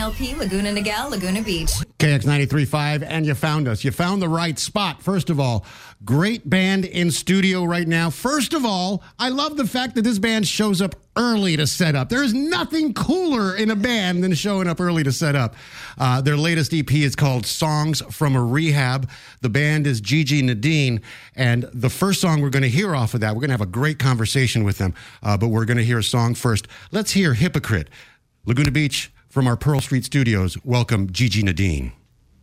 LP, Laguna Niguel, Laguna Beach. KX 93.5, and you found us. You found the right spot. First of all, great band in studio right now. First of all, I love the fact that this band shows up early to set up. There is nothing cooler in a band than showing up early to set up. Their latest EP is called Songs from a Rehab. The band is Gigi Nadine, and the first song we're going to hear off of that, we're going to have a great conversation with them, but we're going to hear a song first. Let's hear Hypocrite. Laguna Beach, from our Pearl Street studios, welcome Gigi Nadine.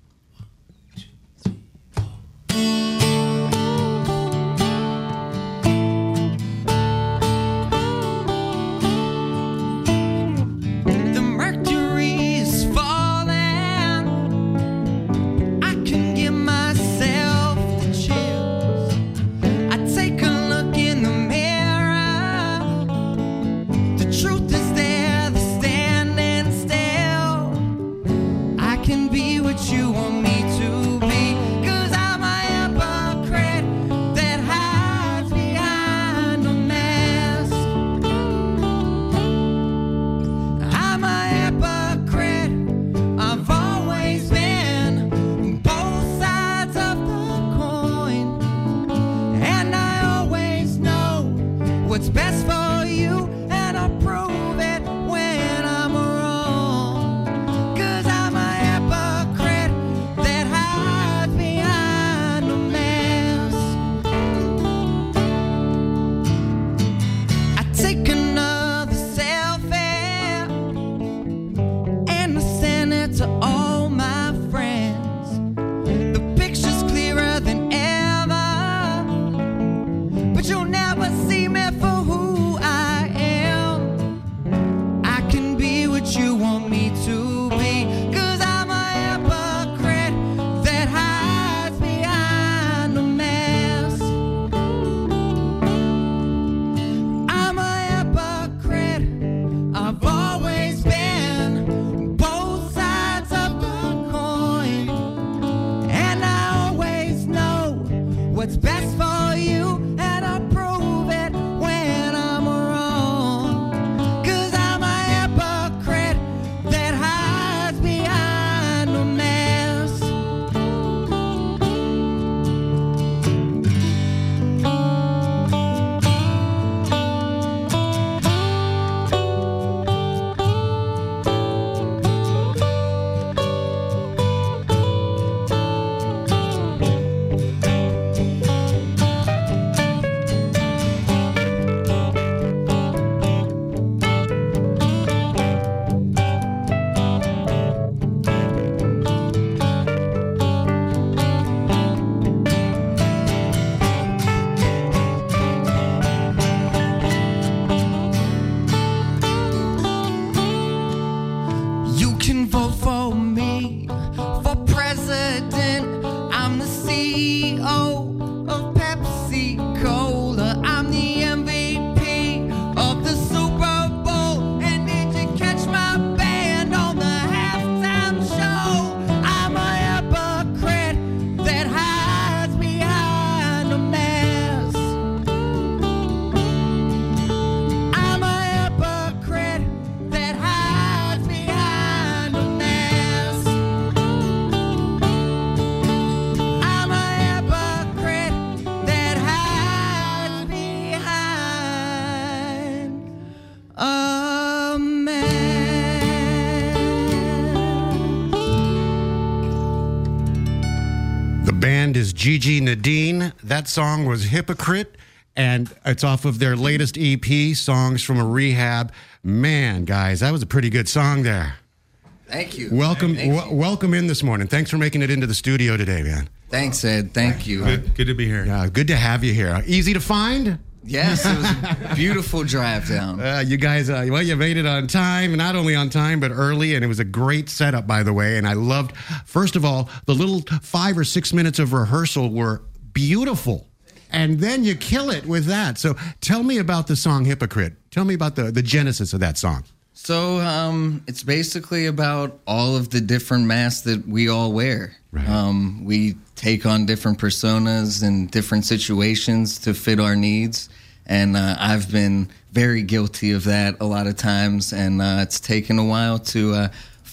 Is Gigi Nadine. That song was Hypocrite, and it's off of their latest EP, Songs from a Rehab. Man, guys, that was a pretty good song there. Thank you. Welcome in this morning. Thanks for making it into the studio today, man. Thanks, Ed. Thank you. Good to be here. Yeah, good to have you here. Easy to find? Yes, it was a beautiful drive down. You guys, well, you made it on time, not only on time, but early, and it was a great setup, by the way, and I loved, first of all, the little 5 or 6 minutes of rehearsal were beautiful, and then you kill it with that. So tell me about the song Hypocrite. Tell me about the genesis of that song. So it's basically about all of the different masks that we all wear. Right. We take on different personas and different situations to fit our needs. And I've been very guilty of that a lot of times. And it's taken a while to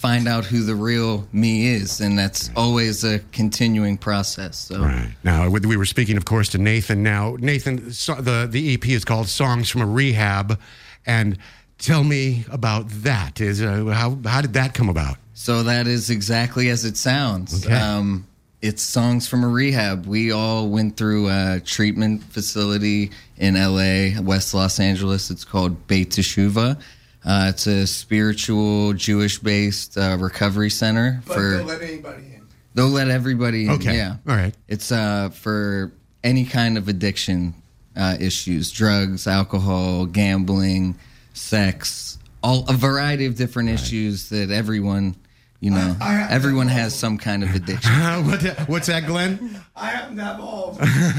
find out who the real me is, and that's always a continuing process. So. Right. Now, we were speaking, of course, to Nathan. Now, Nathan, the EP is called Songs from a Rehab, and tell me about that. How did that come about? So that is exactly as it sounds. Okay. It's Songs from a Rehab. We all went through a treatment facility in LA, West Los Angeles. It's called Beit Teshuvah. It's a spiritual Jewish-based recovery center. But don't let anybody in. They'll let everybody in. Okay. Yeah. All right. It's for any kind of addiction issues: drugs, alcohol, gambling, sex, a variety of different issues that everyone. Everyone has some kind of addiction. What's that, Glenn? I happen to have all.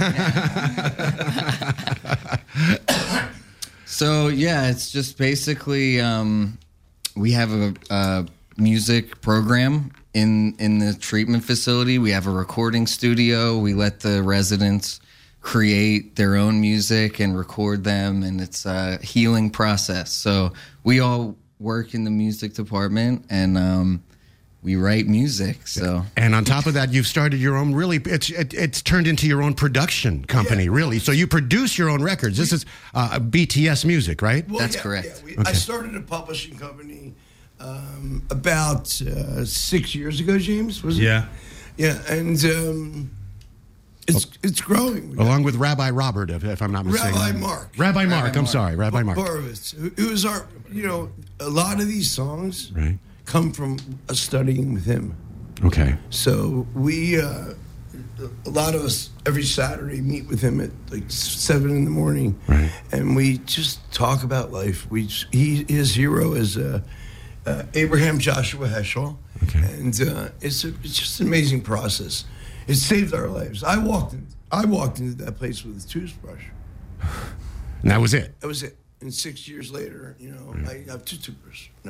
So, yeah, it's just basically we have a music program in the treatment facility. We have a recording studio. We let the residents create their own music and record them, and it's a healing process. So we all work in the music department, and we write music. So, and on top of that, you've started your own. Really, it's turned into your own production company. Really, so you produce your own records. This is BTS Music, right? Well, That's correct. Yeah, I started a publishing company about 6 years ago. James, was it? Yeah. Yeah, and it's growing. Along with Rabbi Robert, if I'm not mistaken. Rabbi Mark. Rabbi Mark. I'm sorry, Rabbi Mark. Borovitz. It was our. A lot of these songs. Right. Come from studying with him. Okay. So we, a lot of us, every Saturday meet with him at like 7 in the morning, right. And we just talk about life. His hero is Abraham Joshua Heschel, okay. And it's just an amazing process. It saved our lives. I walked into that place with a toothbrush. And that was it. That was it. And 6 years later, I have 2 toothbrushes. No.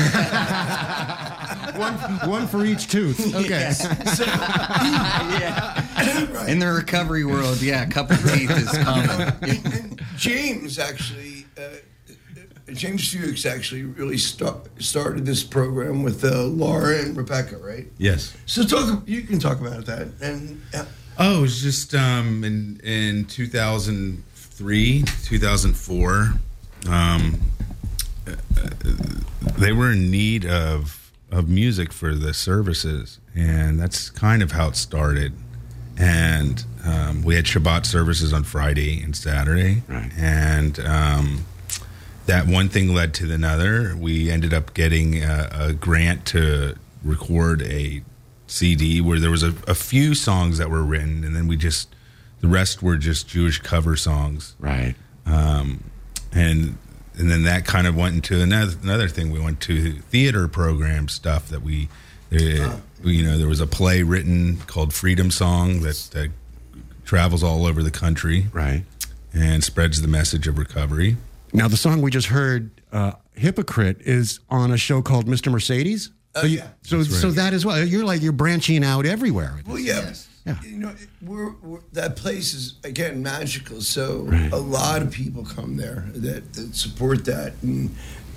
one for each tooth. Okay. Yes. So, Right. In the recovery world, a couple teeth is common. And James actually, James Fuchs actually really started this program with Laura and Rebecca, right? Yes. So you can talk about that. And Oh, it was just in 2003, 2004. They were in need of music for the services, and that's kind of how it started. And we had Shabbat services on Friday and Saturday, right. And that one thing led to another. We ended up getting a grant to record a CD where there was a few songs that were written, and then the rest were just Jewish cover songs, right? And then that kind of went into another thing. We went to theater program stuff that there was a play written called Freedom Song that travels all over the country, right, and spreads the message of recovery. Now, the song we just heard, "Hypocrite," is on a show called Mr. Mercedes. yeah. So that as well. You're branching out everywhere. Well, yeah. Yes. Yeah. We're that place is again magical. So right. a lot of people come there that support that, and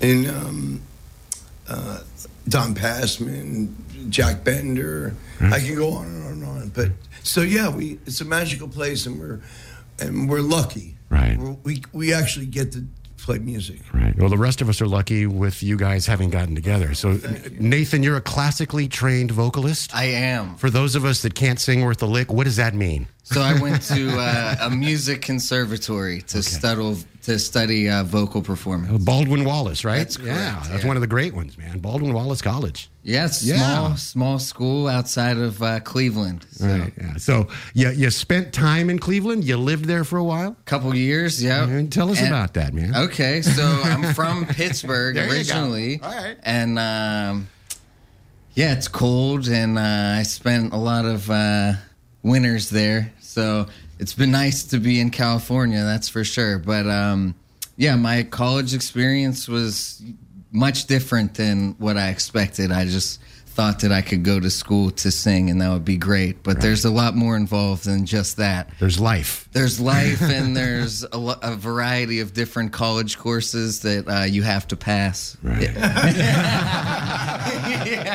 Don Passman, Jack Bender. Right. I can go on and on and on. But so yeah, it's a magical place, and we're lucky. Right. We actually get to play music. Right. Well, the rest of us are lucky with you guys having gotten together. So, Nathan, you're a classically trained vocalist. I am. For those of us that can't sing worth a lick, what does that mean? So I went to a music conservatory to study vocal performance. Baldwin Wallace, right? That's correct, Yeah, that's yeah. one of the great ones, man. Baldwin Wallace College. Yes, Yeah. small school outside of Cleveland. So. Right. Yeah. So you spent time in Cleveland. You lived there for a while. Couple years, yeah. And tell us about that, man. Okay, so I'm from Pittsburgh There you go. originally. All right. And it's cold, and I spent a lot of winters there. So it's been nice to be in California, that's for sure. But my college experience was much different than what I expected. I just thought that I could go to school to sing and that would be great. But there's a lot more involved than just that. There's life. There's life, and there's a variety of different college courses that you have to pass. Right.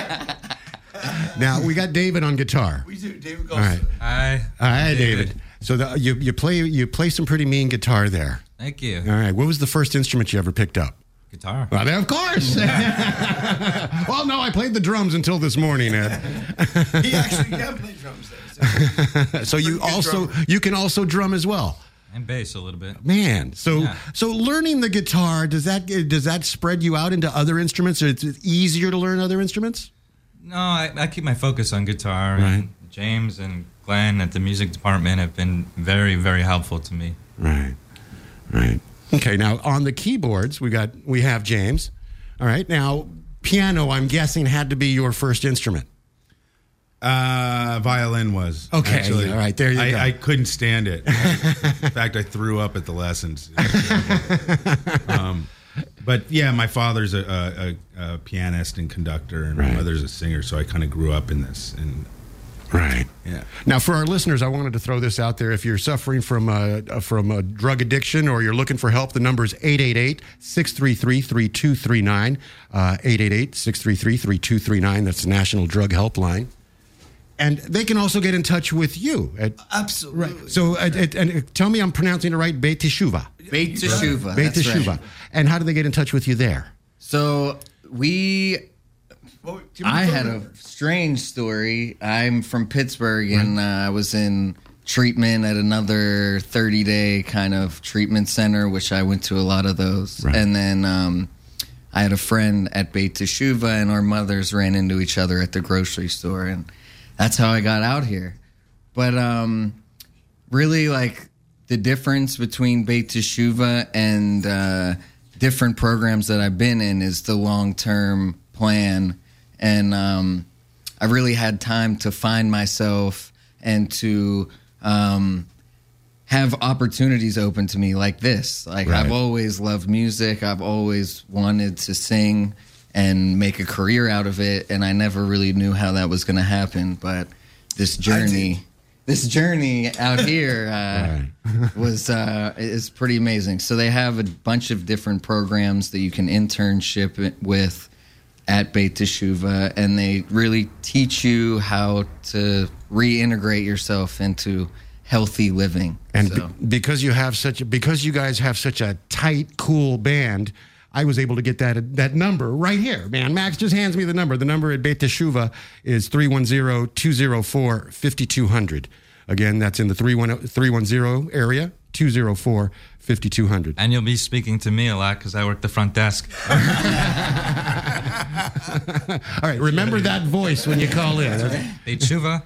Now, we got David on guitar. We do, David All right. Goldstein. Hi, David. So you play some pretty mean guitar there. Thank you. All right. What was the first instrument you ever picked up? Guitar. Well, of course. Well, no, I played the drums until this morning, Ed. He actually can play drums there. So you can also drum as well. And bass a little bit. Man, so Yeah. learning the guitar, does that spread you out into other instruments, or it's easier to learn other instruments? No, I keep my focus on guitar. Right. And James and Glenn at the music department have been very, very helpful to me. Right. Okay, now on the keyboards, we have James. All right, now piano, I'm guessing, had to be your first instrument. Violin was. Okay, actually. all right, there you go. I couldn't stand it. In fact, I threw up at the lessons. But yeah, my father's a pianist and conductor, and my mother's a singer, so I kind of grew up in this. And right. Yeah. Now, for our listeners, I wanted to throw this out there. If you're suffering from a drug addiction or you're looking for help, the number is 888-633-3239. 888-633-3239. That's the National Drug Helpline. And they can also get in touch with you. Absolutely. Right. So, and tell me I'm pronouncing it right, Beit Teshuvah. Beit Teshuvah. Beit That's Teshuvah. right. And how do they get in touch with you there? So Well, I had a strange story. I'm from Pittsburgh, and I was in treatment at another 30-day kind of treatment center, which I went to a lot of those. Right. And then I had a friend at Beit Teshuvah, and our mothers ran into each other at the grocery store, and that's how I got out here. But really, like, the difference between Beit Teshuvah and different programs that I've been in is the long-term plan. And I really had time to find myself and to have opportunities open to me like this. Like, Right. I've always loved music. I've always wanted to sing and make a career out of it, and I never really knew how that was going to happen. But this journey out here is pretty amazing. So they have a bunch of different programs that you can internship with at Beit Teshuvah, and they really teach you how to reintegrate yourself into healthy living. And so. because you guys have such a tight, cool band, I was able to get that number right here, man. Max just hands me the number. The number at Beit Teshuvah is 310-204-5200. Again, that's in the 310 area, 204-5200. And you'll be speaking to me a lot because I work the front desk. All right, remember that voice when you call in. Hey, Tshuva.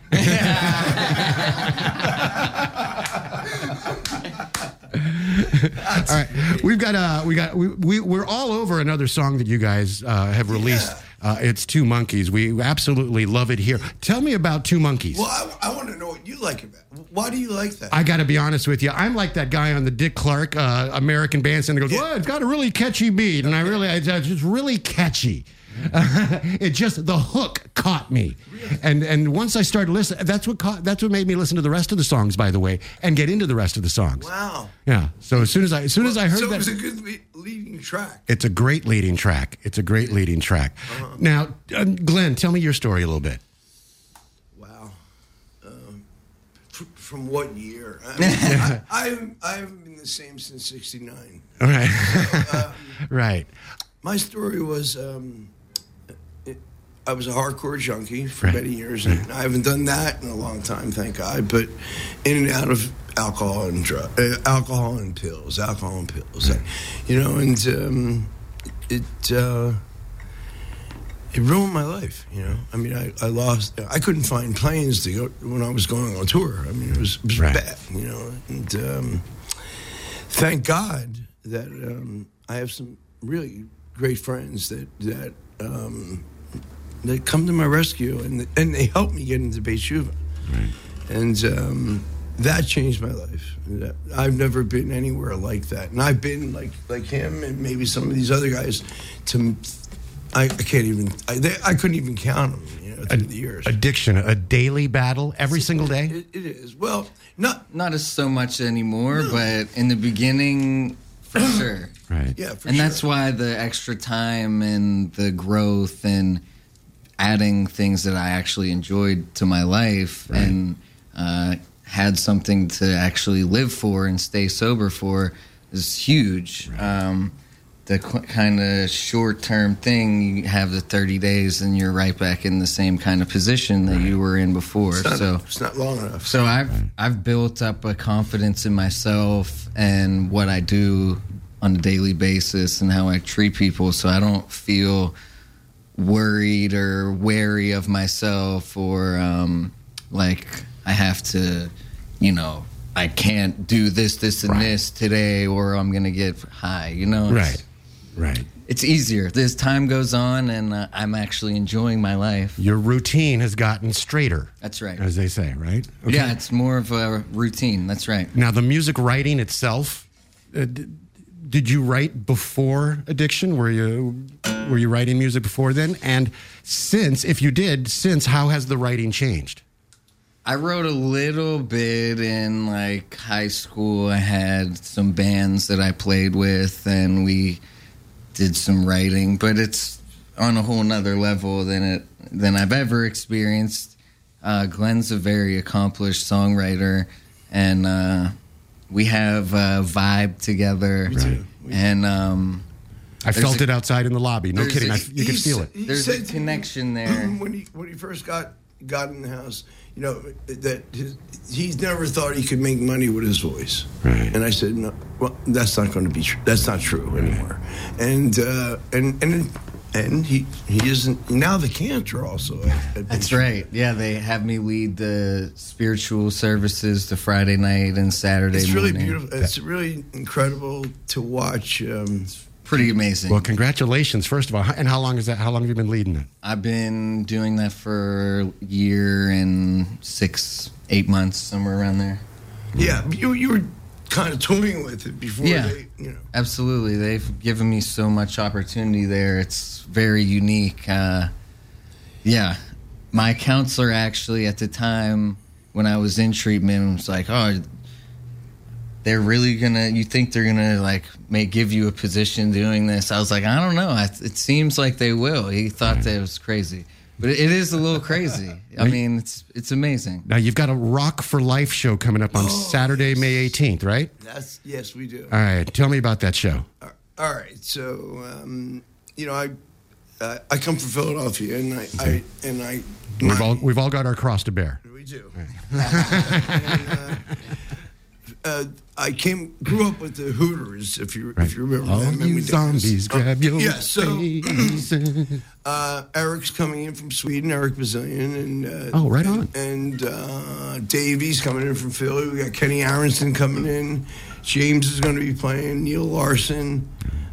All right, we're all over another song that you guys have released. It's Two Monkeys. We absolutely love it here. Tell me about Two Monkeys. Well, I want to know what you like about it. Why do you like that? I got to be honest with you. I'm like that guy on the Dick Clark American Bandstand that goes, well, it's got a really catchy beat. And it's just really catchy. It just, the hook caught me. And once I started listening, that's what made me listen to the rest of the songs, by the way, and get into the rest of the songs. Wow. Yeah. So as soon as I heard so that. it was a good leading track. It's a great leading track. Now, Glenn, tell me your story a little bit. Wow. From what year? I haven't been the same since '69. All right. Right. My story was I was a hardcore junkie for many years, and I haven't done that in a long time, thank God. But in and out of alcohol and pills, and it ruined my life. I mean, I couldn't find planes to go when I was going on tour. I mean, it was bad. And thank God that I have some really great friends that come to my rescue, and they helped me get into Beit Teshuvah. Right. And that changed my life. I've never been anywhere like that, and I've been like him and maybe some of these other guys. I couldn't even count them through the years. Addiction, a daily battle every single day. It is. Well, not as so much anymore, but in the beginning, for sure. Right. Yeah, and that's why the extra time and the growth and adding things that I actually enjoyed to my life and had something to actually live for and stay sober for is huge. The kind of short-term thing, you have the 30 days and you're right back in the same kind of position that you were in before. It's not long enough. So I've built up a confidence in myself and what I do on a daily basis and how I treat people, so I don't feel worried or wary of myself or like I have to, I can't do this, and this today or I'm going to get high, Right. It's easier. As time goes on, and I'm actually enjoying my life. Your routine has gotten straighter. That's right. As they say, right? Okay. Yeah, it's more of a routine. That's right. Now, the music writing itself, did you write before addiction? Were you writing music before then? And if you did, how has the writing changed? I wrote a little bit in like high school. I had some bands that I played with, and we did some writing, but it's on a whole nother level than I've ever experienced. Glenn's a very accomplished songwriter, and we have a vibe together. And I felt it outside in the lobby. No kidding. You can feel it. There's a connection there. When he first got in the house, that he's never thought he could make money with his voice. Right. And I said, no, well, that's not going to be true. That's not true anymore. And he isn't now the cantor also. That's right. Yeah, they have me lead the spiritual services the Friday night and Saturday morning. It's really beautiful. It's really incredible to watch. Pretty amazing. Well, congratulations, first of all. And how long is that? How long have you been leading it? I've been doing that for a year and 6-8 months, somewhere around there. Yeah, you were kind of toying with it before. Yeah, absolutely. They've given me so much opportunity there. It's very unique. Yeah, my counselor actually at the time when I was in treatment was like, "Oh, they're really you think they're gonna may give you a position doing this?" I was like, I don't know. It seems like they will. He thought that it was crazy, but it is a little crazy. I mean, it's amazing. Now you've got a Rock for Life show coming up on Saturday, May 18th, right? Yes, we do. All right, tell me about that show. All right, so I come from Philadelphia, and we've all got our cross to bear. We do. I grew up with the Hooters, if you remember all them. You zombies, grab your face. Eric's coming in from Sweden, Eric Bazillion, and right on. And Davey's coming in from Philly. We got Kenny Aronson coming in. James is going to be playing. Neil Larson,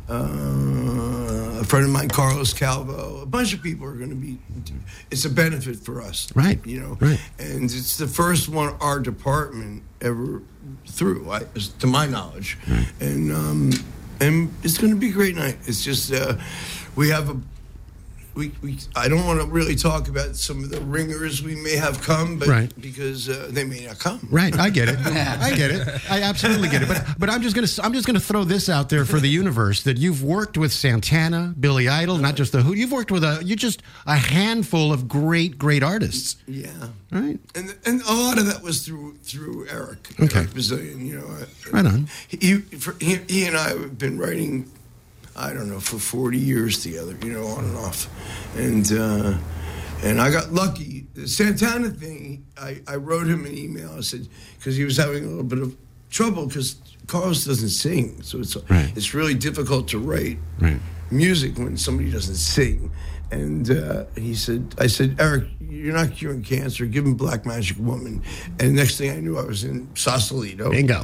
a friend of mine, Carlos Calvo. A bunch of people are going to be. It's a benefit for us, right? Right. And it's the first one our department ever through, to my knowledge, and it's going to be a great night. It's just we have I don't want to really talk about some of the ringers we may have come, but because they may not come. Right, I get it. I absolutely get it. But I'm just gonna throw this out there for the universe that you've worked with Santana, Billy Idol, not just the Who. You've worked with a handful of great artists. Yeah. Right. And a lot of that was through Eric. Okay. Eric Bazillion, right on. He and I have been writing, I don't know, for 40 years together, on and off. And I got lucky. The Santana thing, I wrote him an email. I said, because he was having a little bit of trouble because Carlos doesn't sing. So it's really difficult to write music when somebody doesn't sing. And I said, Eric, you're not curing cancer. Give him Black Magic Woman. And next thing I knew, I was in Sausalito. Bingo.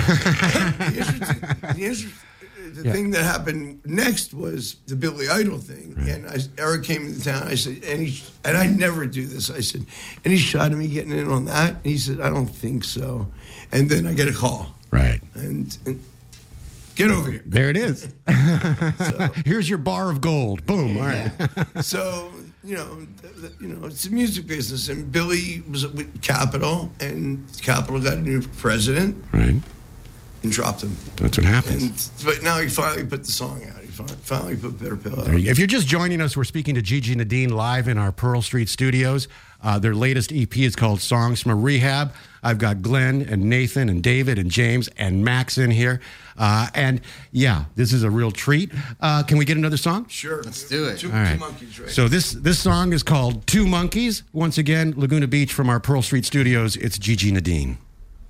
The thing that happened next was the Billy Idol thing. And Eric came into town. I said, and I never do this. I said, any shot of me getting in on that? And he said, I don't think so. And then I get a call. Right. And get over here. There it is. Here's your bar of gold. Boom. All right. So, it's a music business. And Billy was with Capitol, and Capitol got a new president. Right. and dropped them. That's what happens. But now he finally put the song out. He finally put Bitter Pill out. If you're just joining us, we're speaking to Gigi Nadine live in our Pearl Street studios. Their latest EP is called Songs from a Rehab. I've got Glenn and Nathan and David and James and Max in here. And yeah, this is a real treat. Can we get another song? Sure. Let's do it. Two All right. monkeys, right? So this song is called Two Monkeys. Once again, Laguna Beach from our Pearl Street studios. It's Gigi Nadine.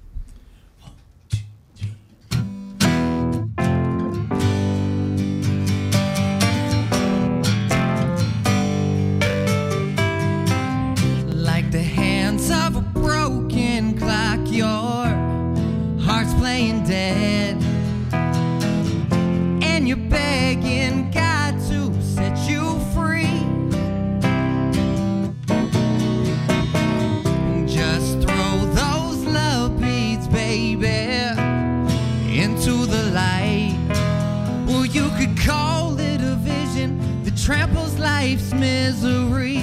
Like the hands of a broken clock, your heart's playing dead, and you're begging God to set you free. Just throw those love beads, baby, into the light. Well, you could call it a vision that tramples life's misery.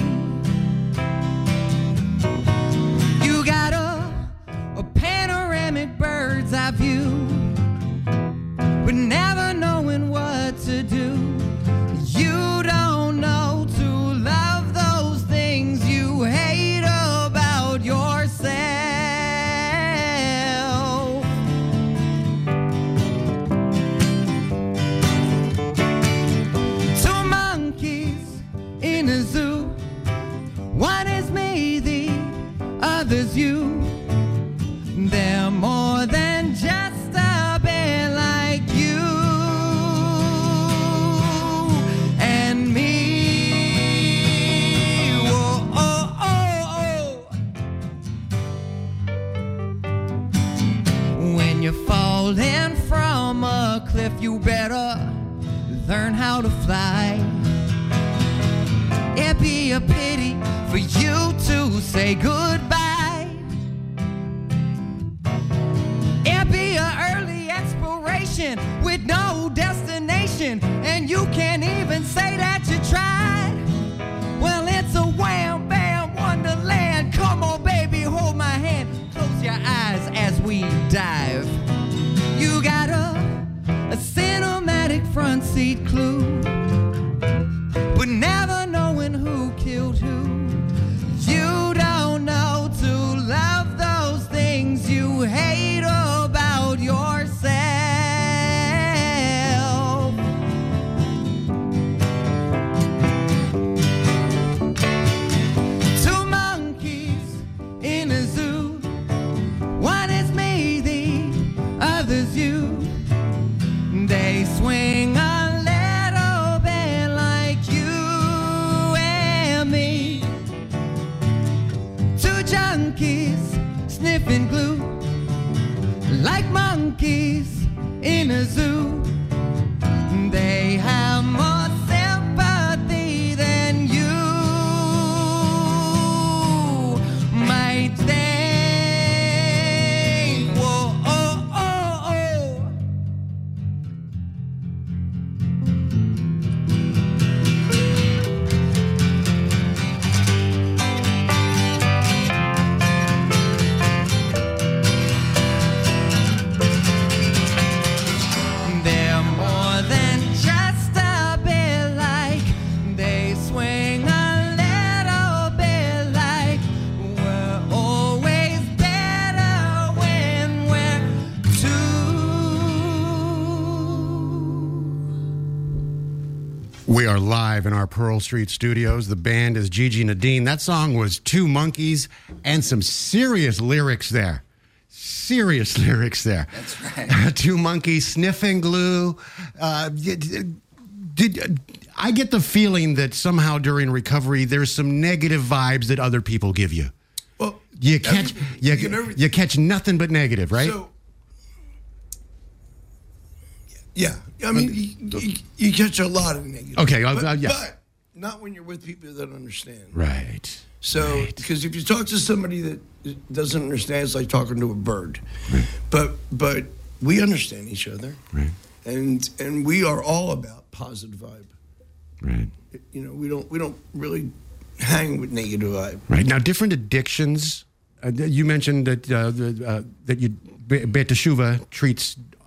You got a panoramic bird's eye view, but never knowing what to do. You don't know to love those things you hate about yourself. Two monkeys in a zoo. One is me, the other's you. They're more than just a bit like you and me. Whoa, oh, oh, oh. When you're falling from a cliff, you better learn how to fly. It'd be a pity for you to say goodbye. It'd be an early exploration with no destination, and you can't even say that you tried. Well, it's a wham bam wonderland. Come on, baby, hold my hand. Close your eyes as we dive. You got a cinematic front seat clue, but never knowing who killed who. You don't know to love those things you hate about yourself. Two monkeys in a zoo. One is me, the other's you. They swing a little bit like you and me. Two junkies sniffing glue, like monkeys in a zoo. They have more sympathy than you might think. Whoa, oh, oh, oh. They're more than just a bit like. They swing a little bit like. We're always better when we're two. We are live in our Pearl Street studios. The band is Gigi Nadine. That song was Two Monkeys and some serious lyrics there. Serious lyrics there. That's right. Two monkeys sniffing glue. Did I get the feeling that somehow during recovery there's some negative vibes that other people give you? Well, You catch you catch nothing but negative, right? So, yeah, I mean, you catch a lot of negative. Okay, but, yeah. but not when you're with people that understand. Right. So, because if you talk to somebody that doesn't understand, it's like talking to a bird. Right. But we understand each other, Right. and we are all about positive vibe. Right. You know, we don't really hang with negative vibe. Right. Now, different addictions. You mentioned that that you Bet Teshuva treats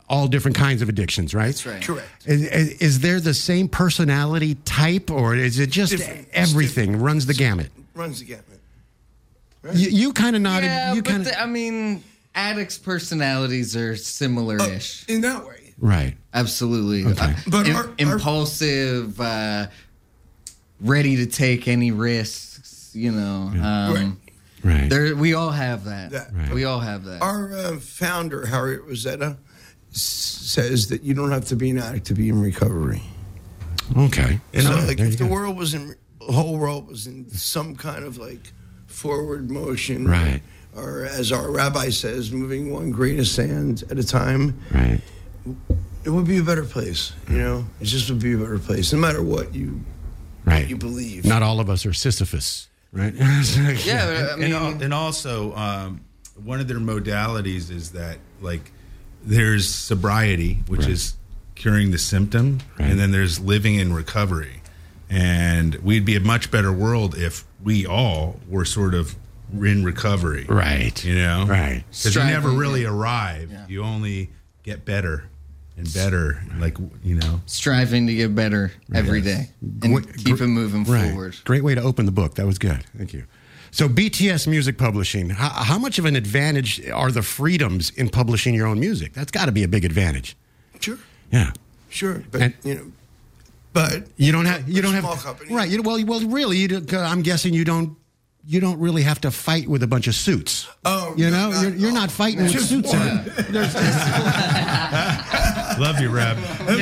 all different kinds of addictions, right? That's right. Correct. Is there the same personality type, or is it just everything runs the gamut? Runs the gamut. Right? You kind of nodded. Yeah, you but I mean, addicts' personalities are similar-ish. In that way. right. Absolutely. Okay. But Impulsive, ready to take any risks, Right. We all have that. Right. We all have that. Our founder, Harriet Rosetta, says that you don't have to be an addict to be in recovery. Okay. So, There like, you if the go. whole world was in some kind of like forward motion, Right. or as our rabbi says, moving one grain of sand at a time, Right. it would be a better place. It just would be a better place, no matter what you believe. Not all of us are Sisyphus, right? yeah, I mean, And also, one of their modalities is that, like, there's sobriety, which Right. is curing the symptom, Right. and then there's living in recovery. And we'd be a much better world if we all were sort of in recovery. Right. Right. Because you never Striving, really yeah. arrive. Yeah. You only get better and better, striving to get better every day and keep it moving forward. Great way to open the book. That was good. Thank you. So BTS Music Publishing, how much of an advantage are the freedoms in publishing your own music? That's got to be a big advantage. Sure, Yeah. sure, but And- but You don't have small company. right. Well, really, I'm guessing you don't really have to fight with a bunch of suits. Oh, you're no, not fighting with Just suits. one. Love you, Reb.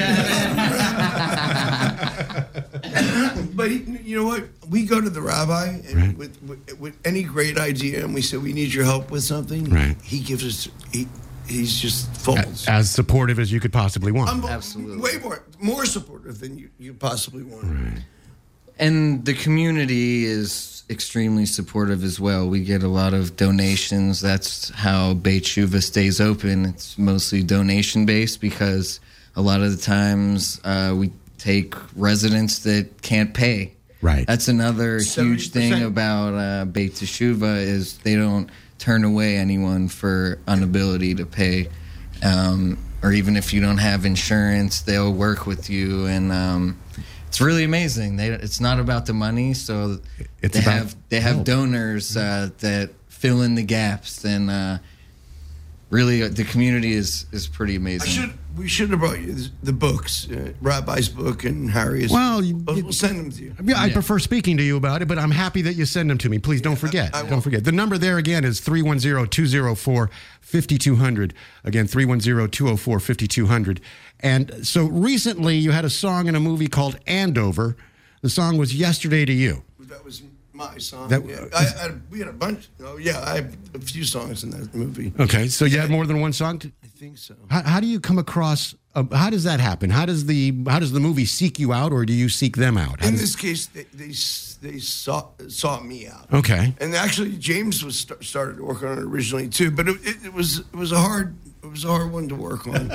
But you know what? We go to the rabbi and Right. with any great idea, and we say we need your help with something. Right. He gives us. He's just folds. As supportive as you could possibly want. Absolutely. Way more supportive than you possibly want. And the community is extremely supportive as well. We get a lot of donations. That's how Beit Shuva stays open. It's mostly donation based because a lot of the times we take residents that can't pay. Right. That's another huge 70%. thing about Beit Teshuva is they don't turn away anyone for inability to pay. Or even if you don't have insurance, they'll work with you. And it's really amazing. It's not about the money, so It's about they have help. donors that fill in the gaps, and really the community is pretty amazing. We should have brought you the books, Rabbi's book and Harry's. Well, we'll send them to you. Yeah, I prefer speaking to you about it, but I'm happy that you send them to me. Please don't forget. I will. Don't forget. The number there again is 310-204-5200. Again, 310-204-5200. And so recently you had a song in a movie called Andover. The song was Yesterday to You. That was my song. That- we had a bunch. Oh yeah, I have a few songs in that movie. Okay, so you had more than one song? I think so. How do you come across, how does that happen? How does the movie seek you out, or do you seek them out? How In does- this case, they sought me out. Okay. And actually, James was started to work on it originally too, but it was a hard one to work on.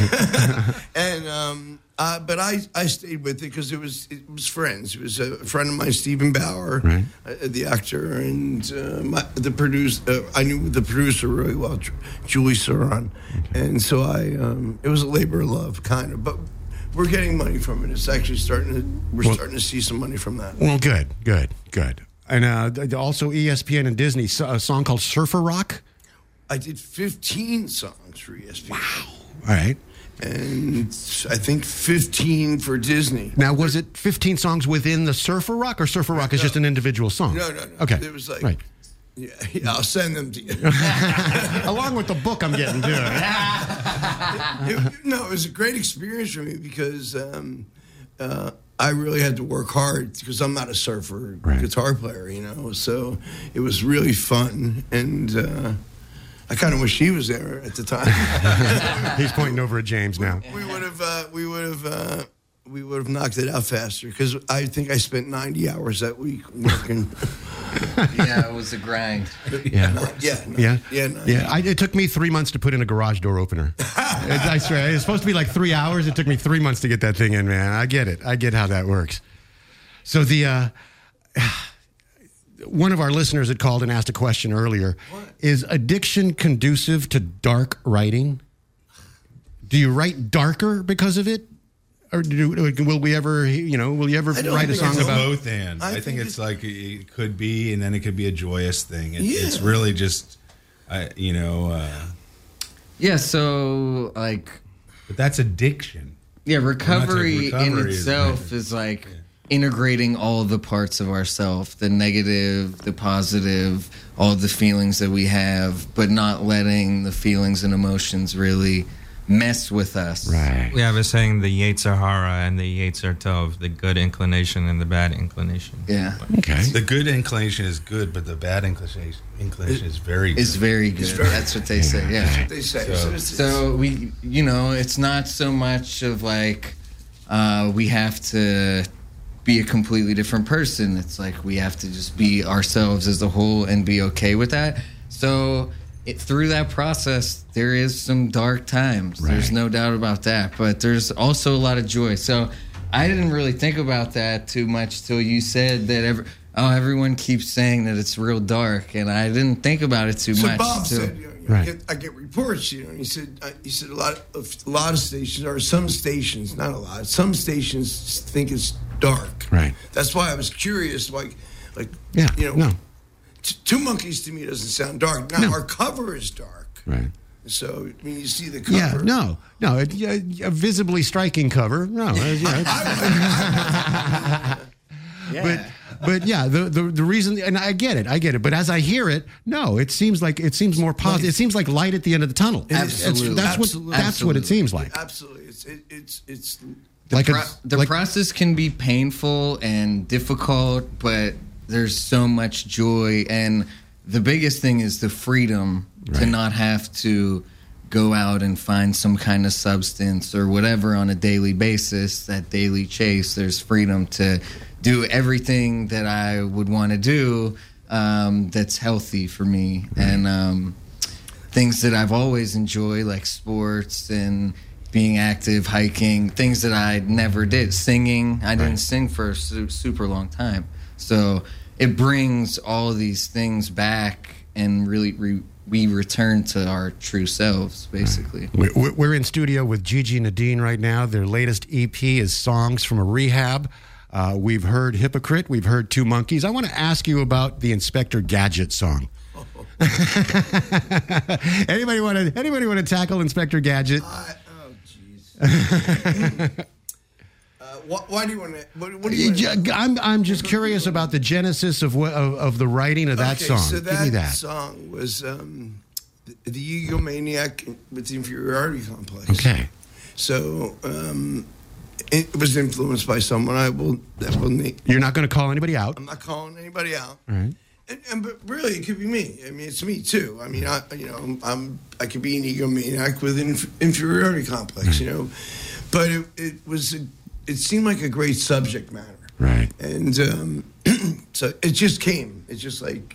And but I stayed with it because it was friends. It was a friend of mine, Stephen Bauer, Right. The actor, and the producer. I knew the producer really well, Julie Saran, and so it was a labor of love, kind of, but. We're getting money from it. It's actually starting to see some money from that. Well, good. And also ESPN and Disney, a song called Surfer Rock. I did 15 songs for ESPN. Wow. All right. And I think 15 for Disney. Now, was it 15 songs within the Surfer Rock, or Surfer Rock is just an individual song? No. Okay. It was like, right. yeah, I'll send them to you. Along with the book I'm getting to. It was a great experience for me because I really had to work hard because I'm not a surfer guitar player, So it was really fun, and I kind of wish he was there at the time. He's pointing over at James now. We would have knocked it out faster because I think I spent 90 hours that week working. Yeah, it was a grind. Yeah. Yeah. It took me 3 months to put in a garage door opener. I swear, it's supposed to be like 3 hours. It took me 3 months to get that thing in, man. I get it. I get how that works. So one of our listeners had called and asked a question earlier. What? Is addiction conducive to dark writing? Do you write darker because of it? Or will you ever write a song It's about both ends. I think it's like it could be, and then it could be a joyous thing. It's really just, Yeah, so like, but that's addiction. yeah, recovery in recovery itself is like integrating all the parts of ourself, the negative, the positive, all the feelings that we have, but not letting the feelings and emotions really mess with us. right? Yeah, I was saying the Yetzer Hara and the Yetzer Tov, the good inclination and the bad inclination. Yeah. Okay. The good inclination is good, but the bad inclination is very good. It's very good. That's what they say. Yeah. They say. So- So we, it's not so much of like we have to be a completely different person. It's like we have to just be ourselves as a whole and be okay with that. So through that process, there is some dark times. Right. There's no doubt about that. But there's also a lot of joy. So I didn't really think about that too much till you said that everyone keeps saying that it's real dark, and I didn't think about it too So much. Bob till- said, Right. I get reports, and he said a lot of stations, or some stations, not a lot, some stations think it's dark. Right. That's why I was curious, like, Yeah. No. Two Monkeys to me doesn't sound dark. Now No. our cover is dark. Right. So when you see the cover, Yeah. No. A visibly striking cover. No. Yeah. But yeah, the reason, and I get it. But as I hear it, no, it seems more positive. It seems like light at the end of the tunnel. Absolutely. That's what it seems like. Absolutely, it's The process can be painful and difficult, but there's so much joy. And the biggest thing is the freedom to not have to go out and find some kind of substance or whatever on a daily basis, that daily chase. There's freedom to do everything that I would want to do that's healthy for me. And things that I've always enjoyed, like sports and being active, hiking, things that I never did. Singing, I didn't sing for a super long time. So it brings all of these things back, and really we return to our true selves, basically. We're in studio with Gigi Nadine right now. Their latest EP is Songs from a Rehab. We've heard Hypocrite. We've heard Two Monkeys. I want to ask you about the Inspector Gadget song. Anybody want to tackle Inspector Gadget? jeez. Why do you want to? What do you want to? I'm just curious about the genesis of the writing of that song. So Give me that. song was the egomaniac with the inferiority complex. Okay. So it was influenced by someone You're not going to call anybody out. I'm not calling anybody out. All right. But really, it could be me. I mean, it's me too. I mean, I could be an egomaniac with an inferiority complex, But it seemed like a great subject matter, Right. And so it just came. It's just like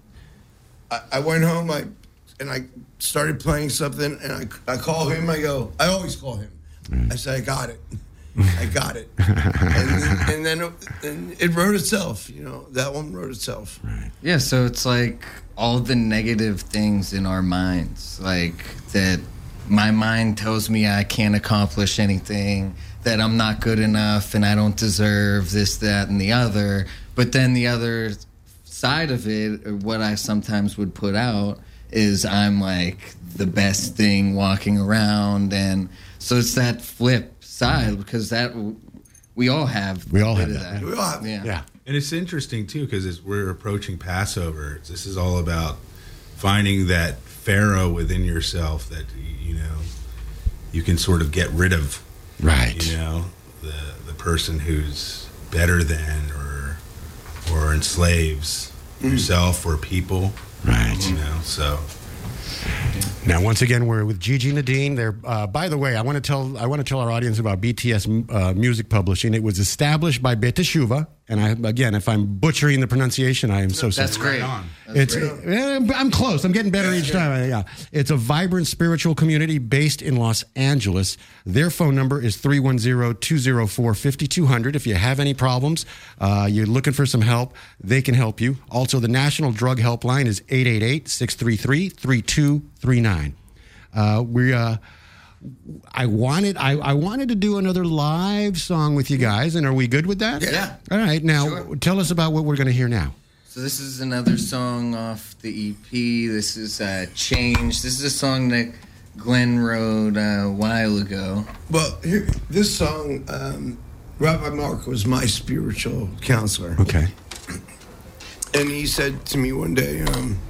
I went home. I started playing something, and I call him. I always call him. I say, I got it. I got it. and then it wrote itself. That one wrote itself. Right. Yeah, so it's like all the negative things in our minds, like that my mind tells me I can't accomplish anything, that I'm not good enough, and I don't deserve this, that, and the other. But then the other side of it, or what I sometimes would put out, is I'm like the best thing walking around. And so it's that flip side, because that we all have. We all have that. We all have. Yeah. And it's interesting, too, because as we're approaching Passover, this is all about finding that Pharaoh within yourself that, you can sort of get rid of. Right. The person who's better than or enslaves yourself or people. Right. So. Now, once again, we're with Gigi Nadine. They're, by the way, I want to tell our audience about BTS Music Publishing. It was established by Bet Teshuva, and if I'm butchering the pronunciation, I am so sorry. That's great. I'm close. I'm getting better each time. Yeah, it's a vibrant spiritual community based in Los Angeles. Their phone number is 310-204-5200. If you have any problems, you're looking for some help, they can help you. Also, the National Drug Helpline is 888-633-3239. I wanted to do another live song with you guys, and are we good with that? Yeah. All right. Now, Sure. tell us about what we're going to hear now. So this is another song off the EP. This is Change. This is a song that Glenn wrote a while ago. Well, this song, Rabbi Mark was my spiritual counselor. Okay. And he said to me one day,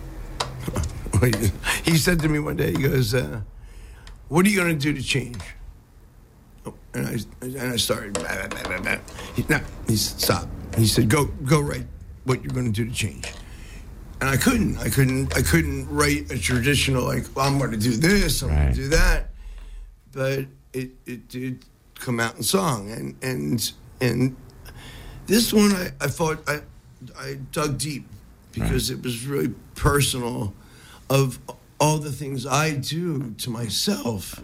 he goes, what are you going to do to change? Oh, and I started, he said, stop. He said, go write what you're going to do to change. And I couldn't write a traditional, like, well, I'm going to do this, I'm going to do that. But it did come out in song. And this one, I thought, I dug deep because it was really personal of all the things I do to myself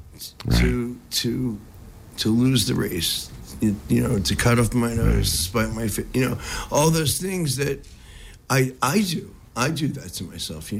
to lose the race, to cut off my nose, to spite my face, all those things that I do. I do that to myself,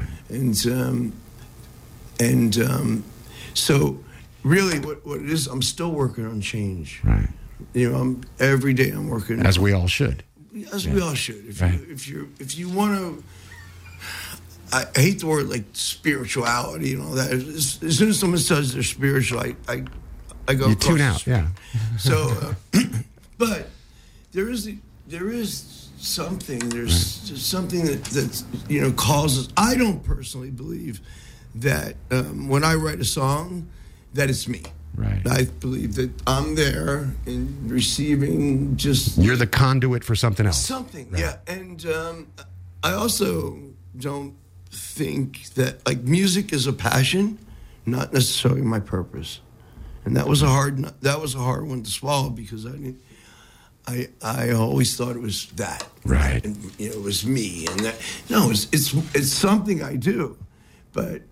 and so really what it is, I'm still working on change. Right. Every day I'm working. As we all should. As we all should. If you want to, I hate the word like spirituality and all that. As soon as someone says they're spiritual, I go. You tune out, yeah. So, but there is something. There's something that causes. I don't personally believe that when I write a song, that it's me. Right. I believe that I'm there in receiving just. You're the conduit for something else. Something, yeah. And I also don't think that, like, music is a passion, not necessarily my purpose. And that was a hard one to swallow because I always thought it was that. Right. And it was me, and that. No, it's something I do, but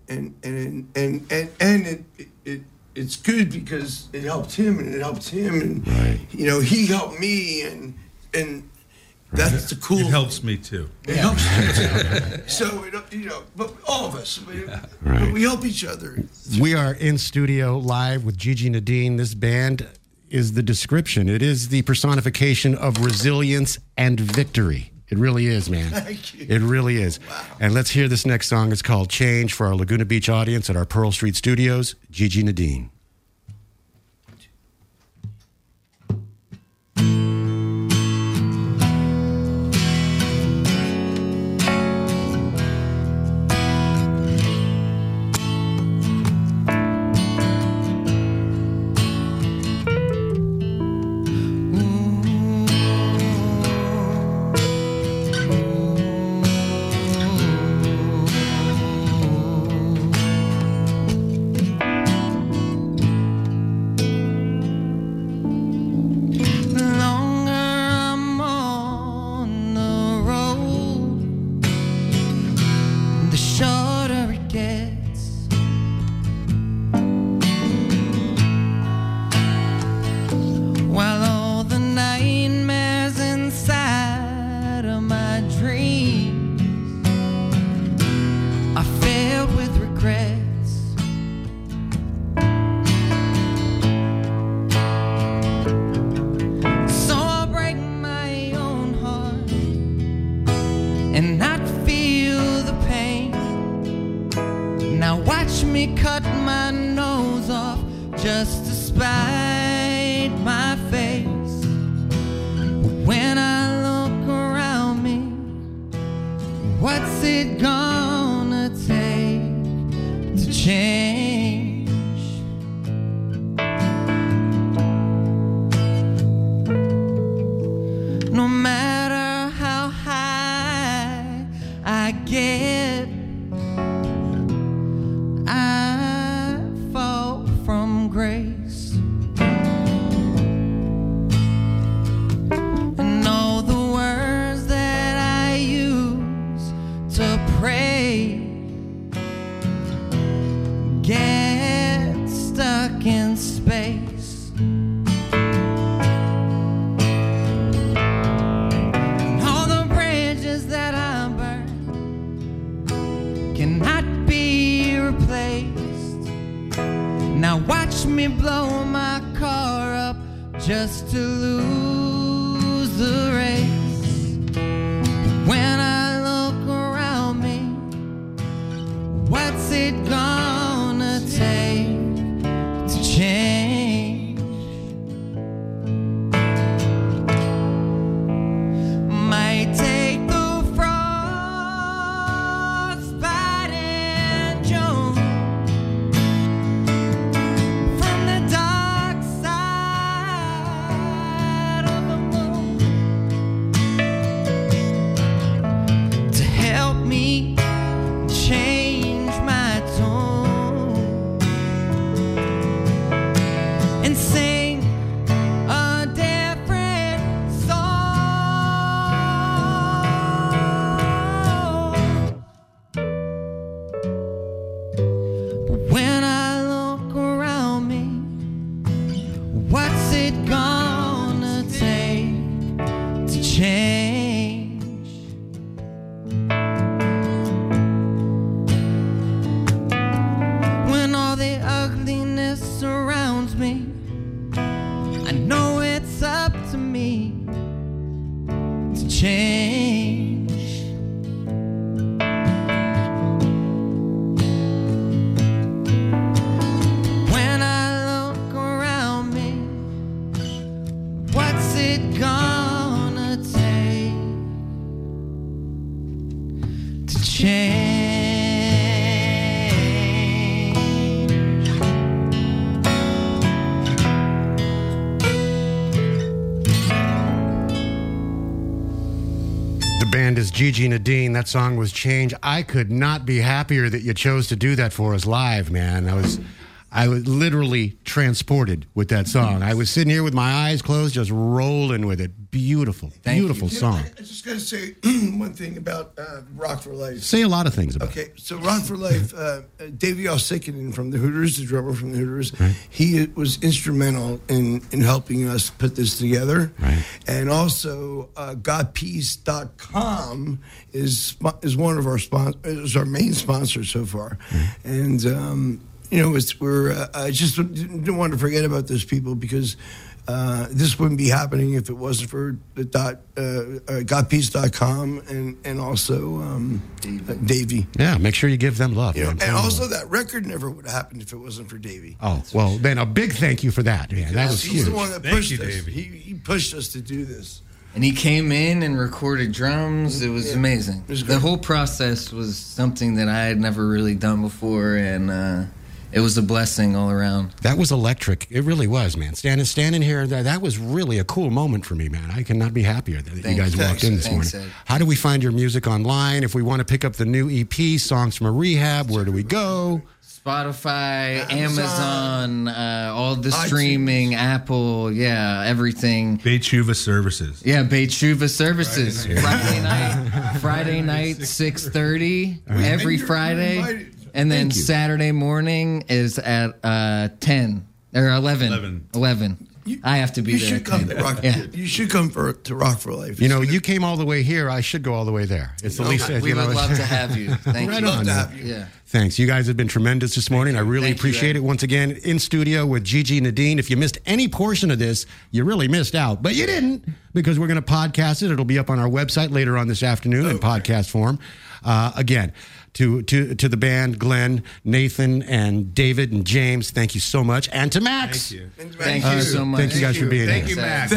it's good because it helped him and it helped him and he helped me and that's the cool. It helps me too. It helps me too. So but all of us, but we help each other. We are in studio live with Gigi Nadine. This band is the description. It is the personification of resilience and victory. It really is, man. Thank you. It really is. Wow. And let's hear this next song. It's called Change for our Laguna Beach audience at our Pearl Street studios. Gigi Nadine. Cut my nose off just to spite my face. When I look around me, what's it gonna take to change? No matter how high I get, I fall from grace. And all the words that I use to pray get stuck in space. And all the bridges that I burn cannot be replaced. Now watch me blow my car up just to lose the race. When I look around me, what's it gonna take to change? Might take the frostbite and Joan from the dark side of the moon to help me change my tone and sing a different song. But when I look around me, what's it gonna take to change? When all the ugliness surrounds me, I know it's up to me to change. When I look around me, what's it gonna take to change? The band is Gigi Nadine. That song was Change. I could not be happier that you chose to do that for us live, man. I was literally transported with that song. I was sitting here with my eyes closed, just rolling with it. Beautiful, beautiful song. I just got to say one thing about Rock for Life. Say a lot of things about it. Okay, so Rock for Life, Davey Alsikinen from the Hooters, the drummer from the Hooters, he was instrumental in helping us put this together. Right. And also, GodPeace.com is one of our is our main sponsor so far. And you know, I just didn't want to forget about those people because this wouldn't be happening if it wasn't for the GodPeace.com and also Davey. Yeah, make sure you give them love. You know, man. and also that record never would have happened if it wasn't for Davey. Oh, well, then a big thank you for that. Man, that was He's huge. the one that Thank pushed you, us. Davey. He pushed us to do this. And he came in and recorded drums. It was amazing. was The great. whole process was something that I had never really done before, and it was a blessing all around. That was electric. It really was, man. Standing here, that was really a cool moment for me, man. I cannot be happier that you guys walked in this Thanks, morning. Ed. How do we find your music online? If we want to pick up the new EP, Songs from a Rehab, where do we go? Spotify, Amazon, all the iTunes. streaming, Apple, everything. Beichuva Services. Yeah, Beichuva Services. Friday night, 6:30 every you're Friday. invited. And then Thank you. Saturday morning is at 10 or 11. 11. I have to be You there. should at come 10. to Rock. Yeah. You should come to Rock for Life. You know, you came all the way here. I should go all the way there. It's the least. We you know, would love to have you. Thank Right you. on, love to man. have you. Yeah. Thanks. You guys have been tremendous this morning. I really Thank you, appreciate Ed. it. Once again, in studio with Gigi Nadine. If you missed any portion of this, you really missed out. But you didn't, because we're going to podcast it. It'll be up on our website later on this afternoon in podcast form. Again, to the band, Glenn, Nathan, and David, and James, thank you so much. And to Max. Thank you. Thank you so much. Thank you guys for being Thank here. you, Max.